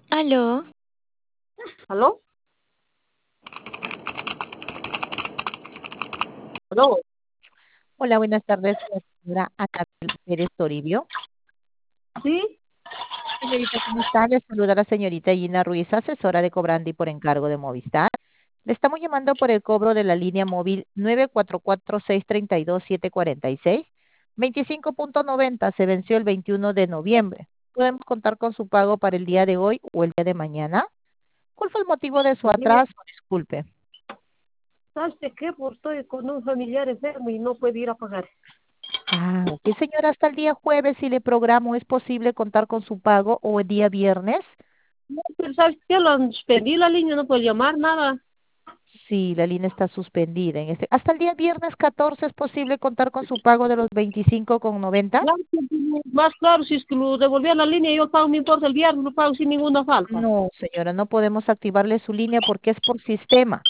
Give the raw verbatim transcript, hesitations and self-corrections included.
Aló, ¿Aló? ¿Aló? Hola, buenas tardes, con la señora Anabel Pérez Toribio. ¿Sí? Señorita, ¿cómo está? Le saluda la señorita Gina Ruiz, asesora de cobrando y por encargo de Movistar. Le estamos llamando por el cobro de la línea móvil nueve cuatro cuatro, seis tres dos, siete cuatro seis. veinticinco punto noventa se venció el veintiuno de noviembre. ¿Podemos contar con su pago para el día de hoy o el día de mañana? ¿Cuál fue el motivo de su Bien. atraso? Disculpe. ¿Sabes de qué? Pues estoy con un familiar enfermo y no puedo ir a pagar. Ah, ok, señora, hasta el día jueves, si le programo, ¿es posible contar con su pago o el día viernes? No, pero ¿sabes qué? Lo suspendí la línea, no puedo llamar nada. Sí, la línea está suspendida. En este, hasta el día viernes catorce es posible contar con su pago de los veinticinco con noventa. Claro que sí, más claro, si es que lo devolví a la línea, yo pago, me importa el viernes, lo pago sin ninguna falta. No, señora, no podemos activarle su línea porque es por sistema.